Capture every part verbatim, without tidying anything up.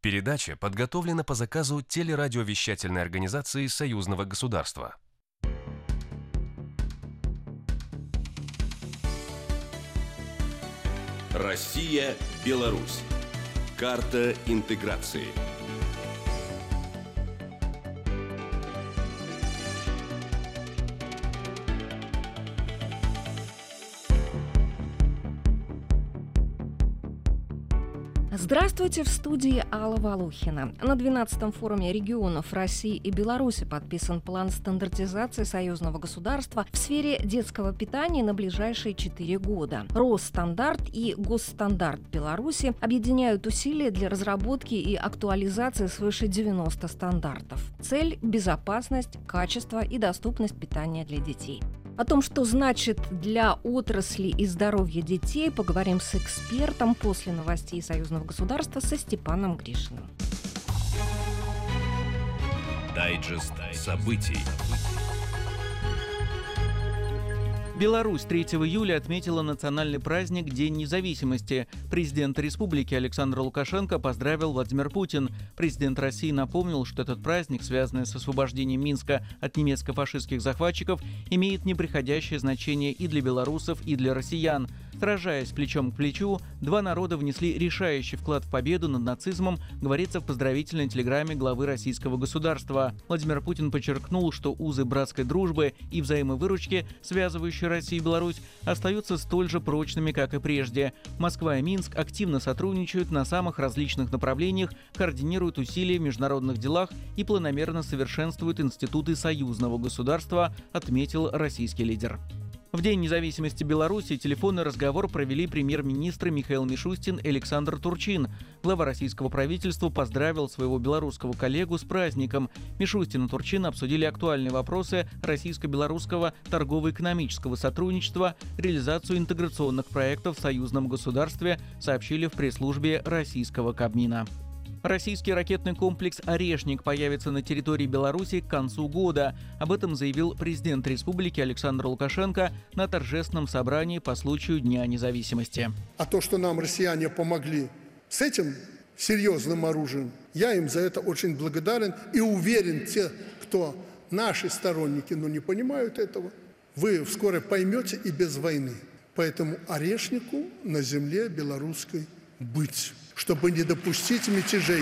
Передача подготовлена по заказу телерадиовещательной организации Союзного государства. Россия-Беларусь. Карта интеграции. Здравствуйте, в студии Алла Волохина. На двенадцатом форуме регионов России и Беларуси подписан план стандартизации союзного государства в сфере детского питания на ближайшие четыре года. Росстандартъ и Госстандарт Беларуси объединяют усилия для разработки и актуализации свыше девяноста стандартов. Цель – безопасность, качество и доступность питания для детей. О том, что значит для отрасли и здоровья детей, поговорим с экспертом после новостей союзного государства со Степаном Гришиным. Дайджест событий. Беларусь третьего июля отметила национальный праздник День независимости. Президент республики Александр Лукашенко поздравил Владимир Путин. Президент России напомнил, что этот праздник, связанный с освобождением Минска от немецко-фашистских захватчиков, имеет непреходящее значение и для белорусов, и для россиян. Сражаясь плечом к плечу, два народа внесли решающий вклад в победу над нацизмом, говорится в поздравительной телеграмме главы российского государства. Владимир Путин подчеркнул, что узы братской дружбы и взаимовыручки, связывающие Россию и Беларусь, остаются столь же прочными, как и прежде. Москва и Минск активно сотрудничают на самых различных направлениях, координируют усилия в международных делах и планомерно совершенствуют институты союзного государства, отметил российский лидер. В День независимости Беларуси телефонный разговор провели премьер-министры Михаил Мишустин и Александр Турчин. Глава российского правительства поздравил своего белорусского коллегу с праздником. Мишустин и Турчин обсудили актуальные вопросы российско-белорусского торгово-экономического сотрудничества, реализацию интеграционных проектов в союзном государстве, сообщили в пресс-службе российского Кабмина. Российский ракетный комплекс «Орешник» появится на территории Беларуси к концу года. Об этом заявил президент республики Александр Лукашенко на торжественном собрании по случаю Дня независимости. А то, что нам россияне помогли с этим серьезным оружием, я им за это очень благодарен и уверен, те, кто наши сторонники, но не понимают этого, вы вскоре поймете и без войны. Поэтому «Орешнику» на земле белорусской быть, чтобы не допустить мятежей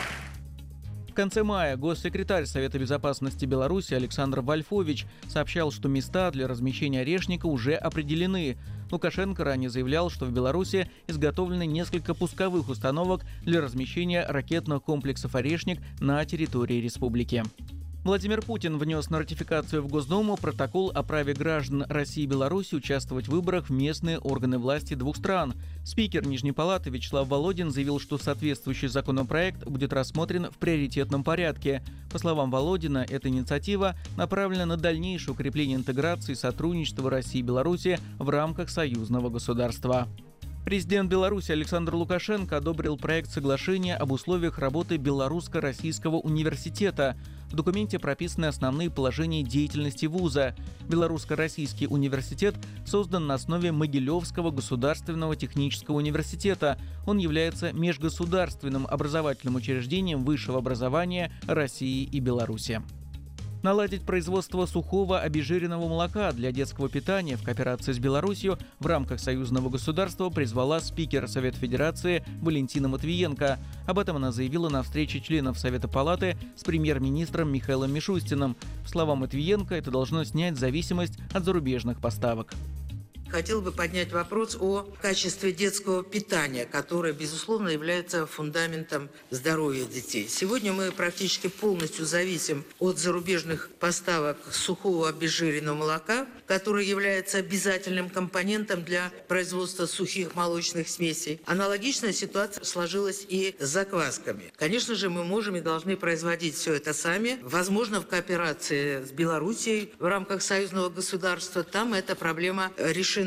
этих. В конце мая госсекретарь Совета безопасности Беларуси Александр Вольфович сообщал, что места для размещения «Орешника» уже определены. Лукашенко ранее заявлял, что в Беларуси изготовлены несколько пусковых установок для размещения ракетных комплексов «Орешник» на территории республики. Владимир Путин внес на ратификацию в Госдуму протокол о праве граждан России и Беларуси участвовать в выборах в местные органы власти двух стран. Спикер Нижней палаты Вячеслав Володин заявил, что соответствующий законопроект будет рассмотрен в приоритетном порядке. По словам Володина, эта инициатива направлена на дальнейшее укрепление интеграции и сотрудничества России и Беларуси в рамках союзного государства. Президент Беларуси Александр Лукашенко одобрил проект соглашения об условиях работы Белорусско-Российского университета. В документе прописаны основные положения деятельности вуза. Белорусско-Российский университет создан на основе Могилевского государственного технического университета. Он является межгосударственным образовательным учреждением высшего образования России и Беларуси. Наладить производство сухого обезжиренного молока для детского питания в кооперации с Беларусью в рамках союзного государства призвала спикер Совета Федерации Валентина Матвиенко. Об этом она заявила на встрече членов Совета Палаты с премьер-министром Михаилом Мишустиным. По словам Матвиенко, это должно снять зависимость от зарубежных поставок. Хотел бы поднять вопрос о качестве детского питания, которое, безусловно, является фундаментом здоровья детей. Сегодня мы практически полностью зависим от зарубежных поставок сухого обезжиренного молока, которое является обязательным компонентом для производства сухих молочных смесей. Аналогичная ситуация сложилась и с заквасками. Конечно же, мы можем и должны производить все это сами. Возможно, в кооперации с Белоруссией в рамках союзного государства там эта проблема решена.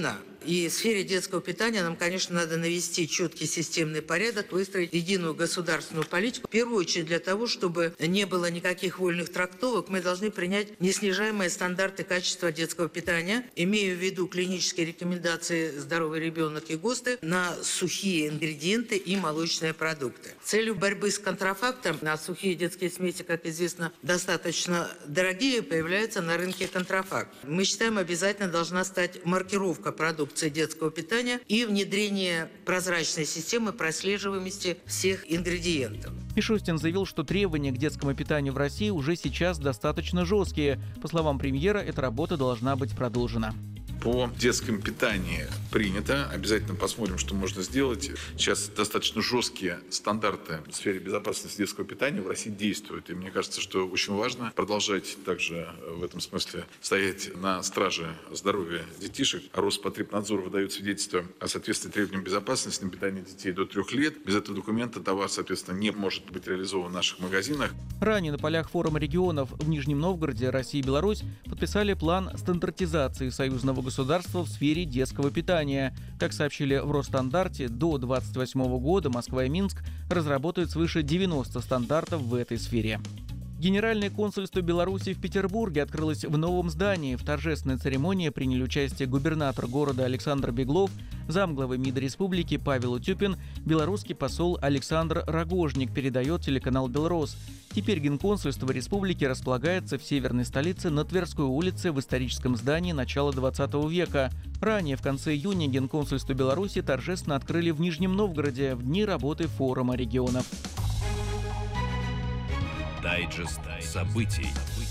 И в сфере детского питания нам, конечно, надо навести четкий системный порядок, выстроить единую государственную политику. В первую очередь для того, чтобы не было никаких вольных трактовок, мы должны принять неснижаемые стандарты качества детского питания, имея в виду клинические рекомендации «Здоровый ребенок» и ГОСТы на сухие ингредиенты и молочные продукты. Целью борьбы с контрафактом на сухие детские смеси, как известно, достаточно дорогие, появляются на рынке контрафакт. Мы считаем, обязательно должна стать маркировка продукции детского питания и внедрение прозрачной системы прослеживаемости всех ингредиентов. Мишустин заявил, что требования к детскому питанию в России уже сейчас достаточно жесткие. По словам премьера, эта работа должна быть продолжена. По детскому питанию принято. Обязательно посмотрим, что можно сделать. Сейчас достаточно жесткие стандарты в сфере безопасности детского питания в России действуют. И мне кажется, что очень важно продолжать также в этом смысле стоять на страже здоровья детишек. Роспотребнадзор выдает свидетельство о соответствии требованиям безопасности на питание детей до трех лет. Без этого документа товар, соответственно, не может быть реализован в наших магазинах. Ранее на полях форума регионов в Нижнем Новгороде Россия и Беларусь подписали план стандартизации союзного государства государства в сфере детского питания. Как сообщили в Росстандарте, до две тысячи двадцать восьмого года Москва и Минск разработают свыше девяноста стандартов в этой сфере. Генеральное консульство Беларуси в Петербурге открылось в новом здании. В торжественной церемонии приняли участие губернатор города Александр Беглов, замглавы МИДа республики Павел Утюпин, белорусский посол Александр Рогожник, передает телеканал «Белрос». Теперь генконсульство республики располагается в северной столице на Тверской улице в историческом здании начала двадцатого века. Ранее, в конце июня, генконсульство Беларуси торжественно открыли в Нижнем Новгороде в дни работы форума регионов. Дайджест событий.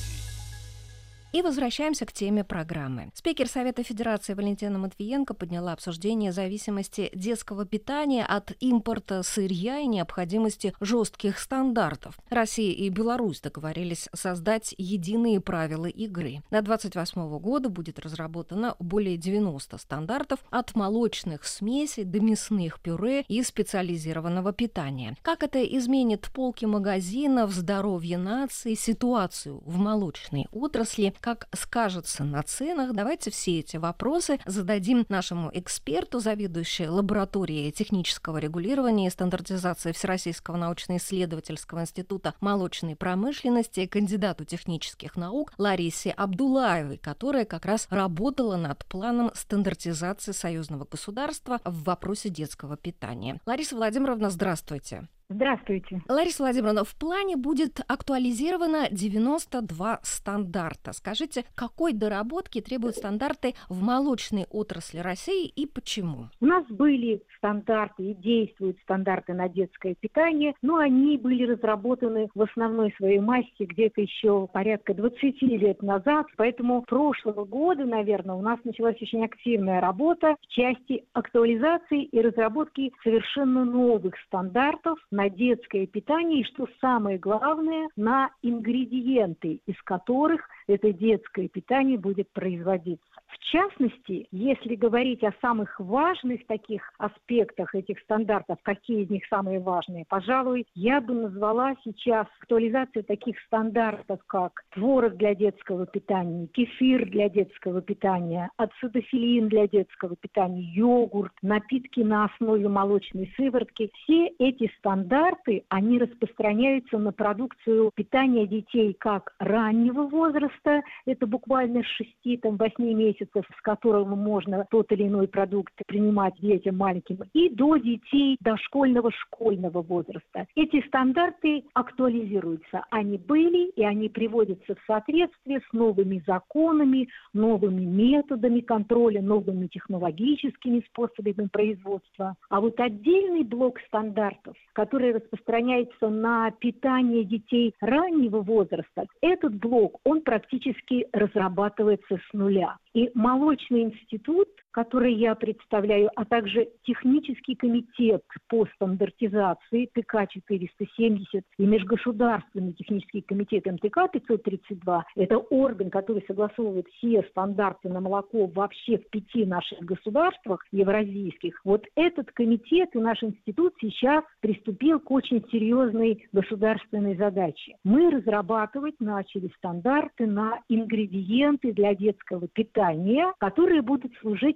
И возвращаемся к теме программы. Спикер Совета Федерации Валентина Матвиенко подняла обсуждение зависимости детского питания от импорта сырья и необходимости жестких стандартов. Россия и Беларусь договорились создать единые правила игры. До две тысячи двадцать восьмого года будет разработано более девяноста стандартов от молочных смесей до мясных пюре и специализированного питания. Как это изменит полки магазинов, здоровье нации, ситуацию в молочной отрасли, как скажется на ценах? Давайте все эти вопросы зададим нашему эксперту, заведующей лабораторией технического регулирования и стандартизации Всероссийского научно-исследовательского института молочной промышленности, кандидату технических наук Ларисе Абдуллаевой, которая как раз работала над планом стандартизации союзного государства в вопросе детского питания. Лариса Владимировна, здравствуйте. Здравствуйте. Лариса Владимировна, в плане будет актуализировано девяносто два стандарта. Скажите, какой доработки требуют стандарты в молочной отрасли России и почему? У нас были стандарты и действуют стандарты на детское питание, но они были разработаны в основной своей массе где-то еще порядка двадцати лет назад. Поэтому прошлого года, наверное, у нас началась очень активная работа в части актуализации и разработки совершенно новых стандартов на детское питание и, что самое главное, на ингредиенты, из которых это детское питание будет производиться. В частности, если говорить о самых важных таких аспектах этих стандартов, какие из них самые важные, пожалуй, я бы назвала сейчас актуализацию таких стандартов, как творог для детского питания, кефир для детского питания, ацетофилин для детского питания, йогурт, напитки на основе молочной сыворотки. Все эти стандарты, они распространяются на продукцию питания детей как раннего возраста, это буквально с шести-восьми месяцев, с которого можно тот или иной продукт принимать детям маленьким, и до детей дошкольного школьного возраста. Эти стандарты актуализируются. Они были и они приводятся в соответствие с новыми законами, новыми методами контроля, новыми технологическими способами производства. А вот отдельный блок стандартов, который распространяется на питание детей раннего возраста, этот блок, он практически разрабатывается с нуля. И молочный институт, который я представляю, а также технический комитет по стандартизации тэ ка четыреста семьдесят и межгосударственный технический комитет эм тэ ка пятьсот тридцать два, это орган, который согласовывает все стандарты на молоко вообще в пяти наших государствах евразийских. Вот этот комитет и наш институт сейчас приступил к очень серьезной государственной задаче. Мы разрабатывать начали стандарты на ингредиенты для детского питания, которые будут служить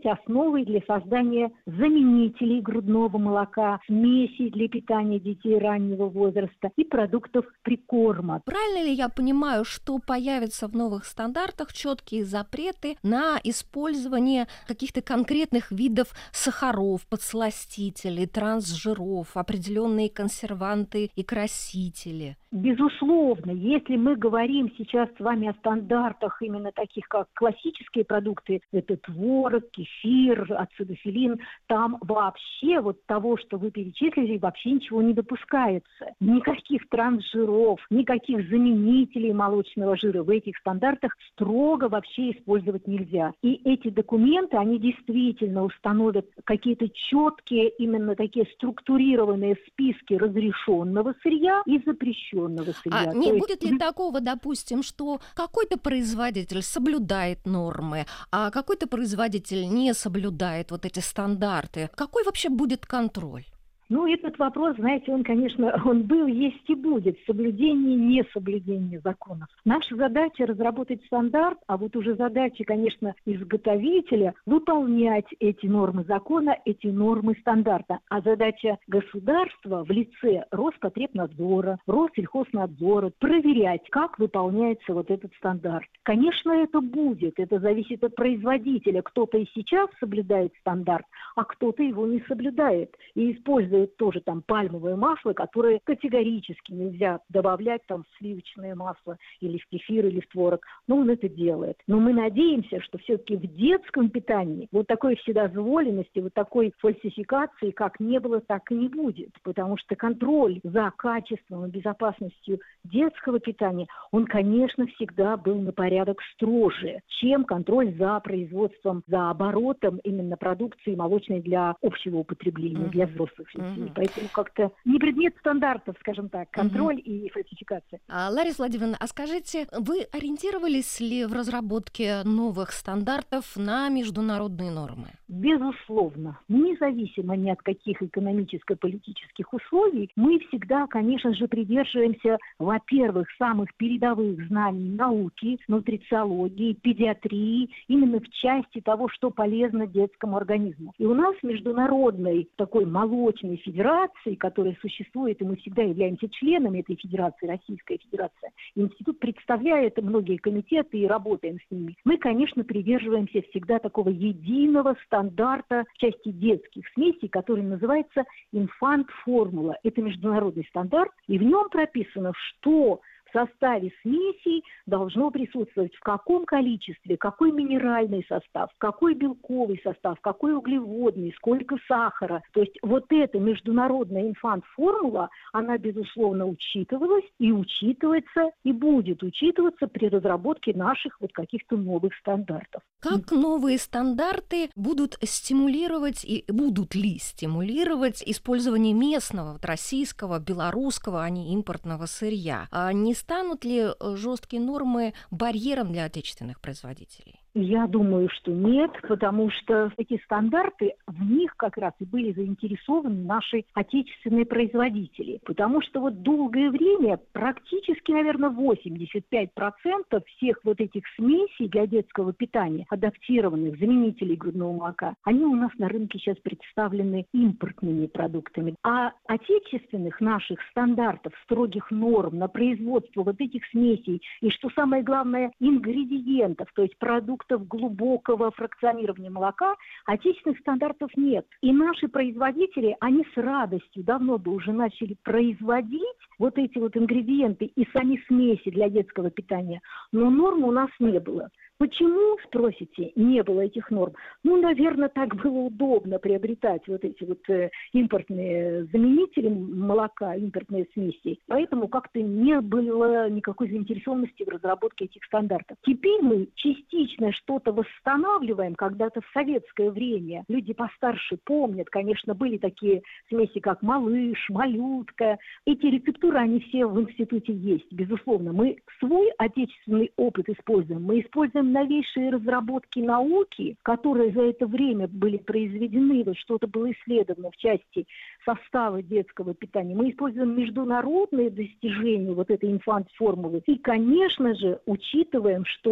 основой для создания заменителей грудного молока, смесей для питания детей раннего возраста и продуктов прикорма. Правильно ли я понимаю, что появятся в новых стандартах четкие запреты на использование каких-то конкретных видов сахаров, подсластителей, трансжиров, определенные консерванты и красители? Безусловно, если мы говорим сейчас с вами о стандартах именно таких, как классические продукты, это творог, кефир, ацидофилин, там вообще вот того, что вы перечислили, вообще ничего не допускается. Никаких трансжиров, никаких заменителей молочного жира в этих стандартах строго вообще использовать нельзя. И эти документы, они действительно установят какие-то четкие, именно такие структурированные списки разрешенного сырья и запрещенного. А не есть... будет ли такого, допустим, что какой-то производитель соблюдает нормы, а какой-то производитель не соблюдает вот эти стандарты? Какой вообще будет контроль? Ну, этот вопрос, знаете, он, конечно, он был, есть и будет. Соблюдение и несоблюдение законов. Наша задача разработать стандарт, а вот уже задача, конечно, изготовителя выполнять эти нормы закона, эти нормы стандарта. А задача государства в лице Роспотребнадзора, Россельхознадзора проверять, как выполняется вот этот стандарт. Конечно, это будет. Это зависит от производителя. Кто-то и сейчас соблюдает стандарт, а кто-то его не соблюдает и использует тоже там пальмовое масло, которое категорически нельзя добавлять там в сливочное масло или в кефир, или в творог. Но он это делает. Но мы надеемся, что все-таки в детском питании вот такой вседозволенности, вот такой фальсификации как не было, так и не будет. Потому что контроль за качеством и безопасностью детского питания, он, конечно, всегда был на порядок строже, чем контроль за производством, за оборотом именно продукции молочной для общего употребления, для взрослых людей. Uh-huh. Поэтому как-то не предмет стандартов, скажем так, контроль uh-huh. и фальсификация. А, Лариса Владимировна, а скажите, вы ориентировались ли в разработке новых стандартов на международные нормы? Безусловно. Независимо ни от каких экономическо-политических условий, мы всегда, конечно же, придерживаемся, во-первых, самых передовых знаний науки, нутрициологии, педиатрии, именно в части того, что полезно детскому организму. И у нас международной такой молочной федерации, которая существует, и мы всегда являемся членами этой федерации, Российская Федерация, институт представляет многие комитеты и работаем с ними. Мы, конечно, придерживаемся всегда такого единого стандарта в части детских смесей, который называется «Инфант-формула». Это международный стандарт, и в нем прописано, что в составе смесей должно присутствовать в каком количестве, какой минеральный состав, какой белковый состав, какой углеводный, сколько сахара. То есть вот эта международная инфант-формула, она, безусловно, учитывалась и учитывается, и будет учитываться при разработке наших вот каких-то новых стандартов. Как новые стандарты будут стимулировать, и будут ли стимулировать использование местного, вот, российского, белорусского, а не импортного сырья? А не станут ли жесткие нормы барьером для отечественных производителей? Я думаю, что нет, потому что эти стандарты, в них как раз и были заинтересованы наши отечественные производители. Потому что вот долгое время практически, наверное, восемьдесят пять процентов всех вот этих смесей для детского питания, адаптированных заменителей грудного молока, они у нас на рынке сейчас представлены импортными продуктами. А отечественных наших стандартов, строгих норм на производство вот этих смесей и, что самое главное, ингредиентов, то есть продуктов глубокого фракционирования молока, отечественных стандартов нет. И наши производители, они с радостью давно бы уже начали производить вот эти вот ингредиенты и сами смеси для детского питания, но норм у нас не было. Почему, спросите, не было этих норм? Ну, наверное, так было удобно приобретать вот эти вот э, импортные заменители молока, импортные смеси. Поэтому как-то не было никакой заинтересованности в разработке этих стандартов. Теперь мы частично что-то восстанавливаем. Когда-то в советское время люди постарше помнят, конечно, были такие смеси, как малыш, малютка. Эти рецептуры, они все в институте есть, безусловно. Мы свой отечественный опыт используем. Мы используем новейшие разработки науки, которые за это время были произведены, вот что-то было исследовано в части состава детского питания. Мы используем международные достижения вот этой инфант-формулы. И, конечно же, учитываем, что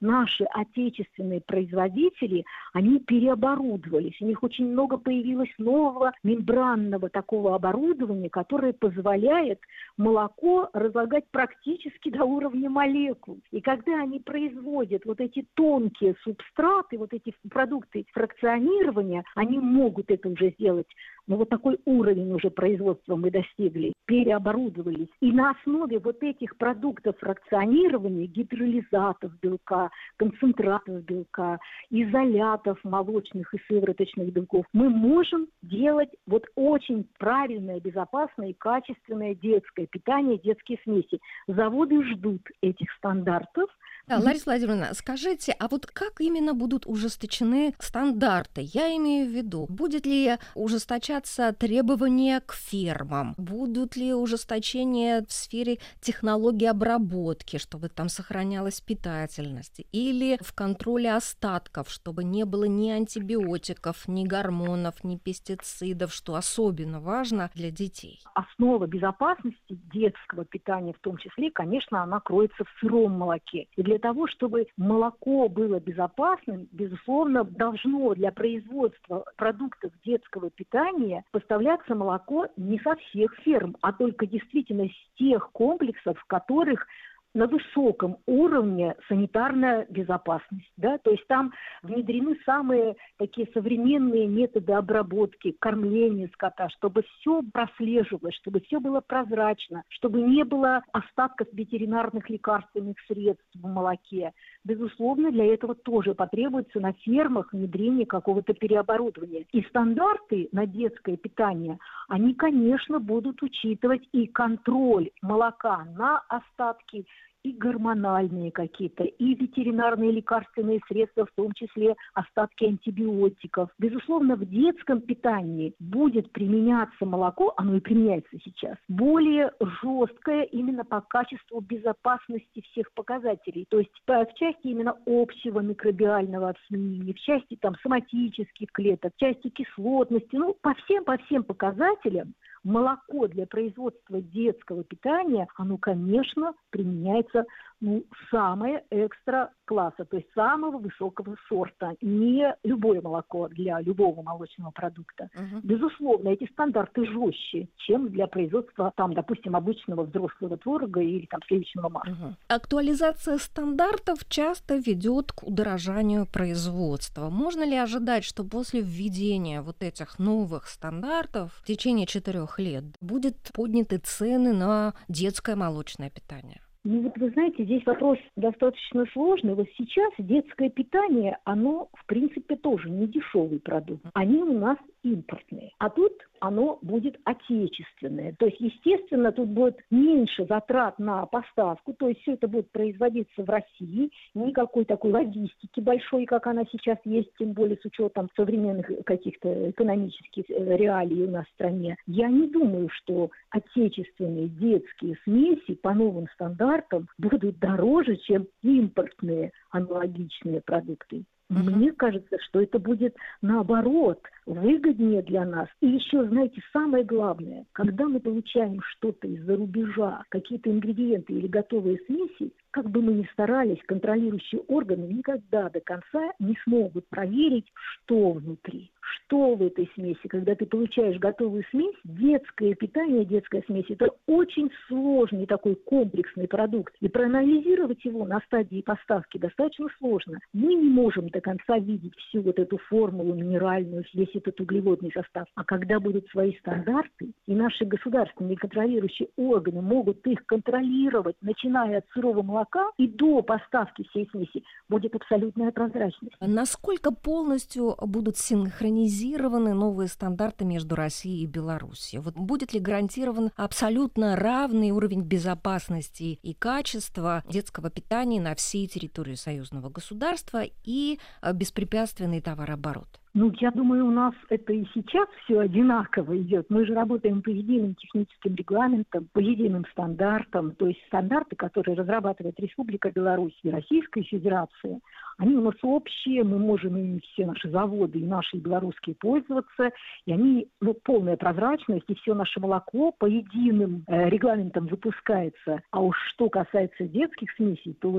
наши отечественные производители, они переоборудовались. У них очень много появилось нового мембранного такого оборудования, которое позволяет молоко разлагать практически до уровня молекул. И когда они производят вот эти тонкие субстраты, вот эти продукты фракционирования, они могут это уже сделать. Но вот такой уровень уже производства мы достигли, переоборудовались. И на основе вот этих продуктов фракционирования, гидролизатов белка, концентратов белка, изолятов молочных и сывороточных белков, мы можем делать вот очень правильное, безопасное и качественное детское питание, детские смеси. Заводы ждут этих стандартов. Да, Лариса Владимировна, скажите, а вот как именно будут ужесточены стандарты? Я имею в виду, будет ли ужесточаться требования к фермам? Будут ли ужесточения в сфере технологий обработки, чтобы там сохранялась питательность? Или в контроле остатков, чтобы не было ни антибиотиков, ни гормонов, ни пестицидов, что особенно важно для детей? Основа безопасности детского питания в том числе, конечно, она кроется в сыром молоке. И для того, чтобы молоко было безопасным, безусловно, должно для производства продуктов детского питания поставляться молоко не со всех ферм, а только действительно с тех комплексов, в которых на высоком уровне санитарная безопасность, да, то есть там внедрены самые такие современные методы обработки, кормления скота, чтобы все прослеживалось, чтобы все было прозрачно, чтобы не было остатков ветеринарных лекарственных средств в молоке. Безусловно, для этого тоже потребуется на фермах внедрение какого-то переоборудования. И стандарты на детское питание, они, конечно, будут учитывать и контроль молока на остатки, и гормональные какие-то, и ветеринарные лекарственные средства, в том числе остатки антибиотиков. Безусловно, в детском питании будет применяться молоко, оно и применяется сейчас, более жесткое именно по качеству безопасности всех показателей. То есть в части именно общего микробиального обсменения, в части там соматических клеток, в части кислотности, ну, по всем, по всем показателям молоко для производства детского питания, оно, конечно, применяется ну, самое экстра класса, то есть самого высокого сорта. Не любое молоко для любого молочного продукта. Угу. Безусловно, эти стандарты жестче, чем для производства, там, допустим, обычного взрослого творога или там сливочного масла. Угу. Актуализация стандартов часто ведет к удорожанию производства. Можно ли ожидать, что после введения вот этих новых стандартов в течение четырех лет будут подняты цены на детское молочное питание? Ну вот вы знаете, здесь вопрос достаточно сложный. Вот сейчас детское питание, оно в принципе тоже не дешевый продукт. Они у нас импортные. А тут оно будет отечественное. То есть, естественно, тут будет меньше затрат на поставку. То есть все это будет производиться в России. Никакой такой логистики большой, как она сейчас есть, тем более с учетом современных каких-то экономических реалий у нас в стране. Я не думаю, что отечественные детские смеси по новым стандартам будут дороже, чем импортные аналогичные продукты. Мне кажется, что это будет, наоборот, выгоднее для нас. И еще, знаете, самое главное, когда мы получаем что-то из-за рубежа, какие-то ингредиенты или готовые смеси, как бы мы ни старались, контролирующие органы никогда до конца не смогут проверить, что внутри, что в этой смеси. Когда ты получаешь готовую смесь, детское питание, детская смесь – это очень сложный такой комплексный продукт. И проанализировать его на стадии поставки достаточно сложно. Мы не можем до конца видеть всю вот эту формулу минеральную, весь этот углеводный состав. А когда будут свои стандарты, и наши государственные контролирующие органы могут их контролировать, начиная от сырого молока, и до поставки всей смеси, будет абсолютная прозрачность. Насколько полностью будут синхронизированы новые стандарты между Россией и Белоруссией? Вот будет ли гарантирован абсолютно равный уровень безопасности и качества детского питания на всей территории союзного государства и беспрепятственный товарооборот? Ну, я думаю, у нас это и сейчас все одинаково идет. Мы же работаем по единым техническим регламентам, по единым стандартам. То есть стандарты, которые разрабатывает Республика Беларусь и Российская Федерация, они у нас общие, мы можем ими все наши заводы и наши белорусские пользоваться, и они, ну, полная прозрачность, и все наше молоко по единым э, регламентам выпускается. А уж что касается детских смесей, то вот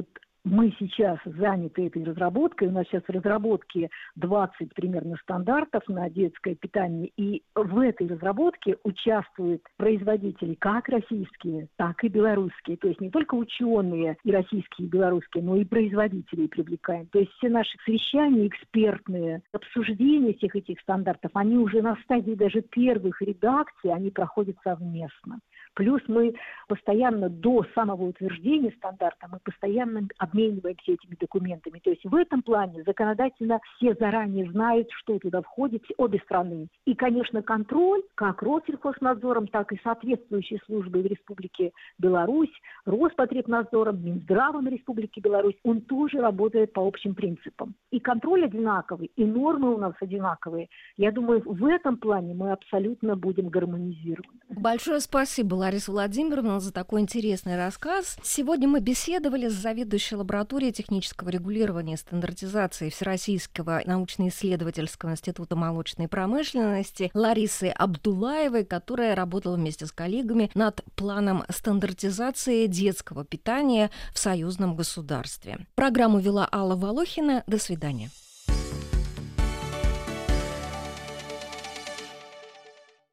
Мы сейчас заняты этой разработкой. У нас сейчас в разработке двадцать примерно стандартов на детское питание. И в этой разработке участвуют производители как российские, так и белорусские. То есть не только ученые и российские, и белорусские, но и производителей привлекаем. То есть все наши совещания экспертные, обсуждения всех этих стандартов, они уже на стадии даже первых редакций, они проходят совместно. Плюс мы постоянно до самого утверждения стандарта, мы постоянно обмениваемся этими документами. То есть в этом плане законодательно все заранее знают, что туда входит, обе страны. И, конечно, контроль как Россельхознадзором, так и соответствующие службы в Республике Беларусь, Роспотребнадзором, Минздравом Республики Беларусь, он тоже работает по общим принципам. И контроль одинаковый, и нормы у нас одинаковые. Я думаю, в этом плане мы абсолютно будем гармонизированы. Большое спасибо, Лариса Владимировна, за такой интересный рассказ. Сегодня мы беседовали с заведующей лабораторией технического регулирования и стандартизации Всероссийского научно-исследовательского института молочной промышленности Ларисой Абдуллаевой, которая работала вместе с коллегами над планом стандартизации детского питания в союзном государстве. Программу вела Алла Волохина. До свидания.